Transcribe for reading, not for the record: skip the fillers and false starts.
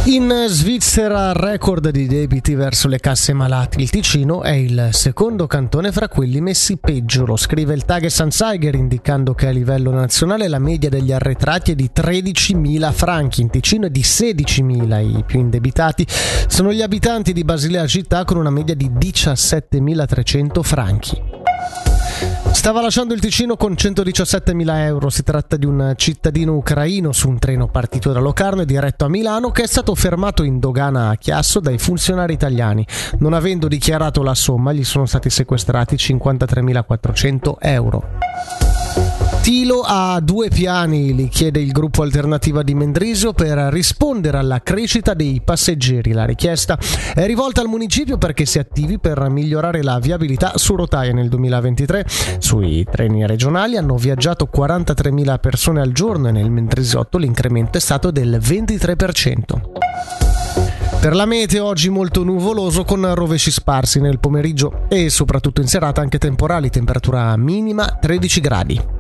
In Svizzera record di debiti verso le casse malate. Il Ticino è il secondo cantone fra quelli messi peggio, lo scrive il Tages-Anzeiger, indicando che a livello nazionale la media degli arretrati è di 13.000 franchi, in Ticino è di 16.000. I più indebitati sono gli abitanti di Basilea città con una media di 17.300 franchi. Stava lasciando il Ticino con 117.000 euro. Si tratta di un cittadino ucraino su un treno partito da Locarno e diretto a Milano, che è stato fermato in dogana a Chiasso dai funzionari italiani. Non avendo dichiarato la somma, gli sono stati sequestrati 53.400 euro. Tilo ha 2 piani, li chiede il gruppo Alternativa di Mendrisio, per rispondere alla crescita dei passeggeri. La richiesta è rivolta al municipio perché si attivi per migliorare la viabilità su rotaia. Nel 2023 sui treni regionali hanno viaggiato 43.000 persone al giorno e nel Mendrisiotto l'incremento è stato del 23%. Per la meteo oggi molto nuvoloso con rovesci sparsi nel pomeriggio e soprattutto in serata anche temporali, temperatura minima 13 gradi.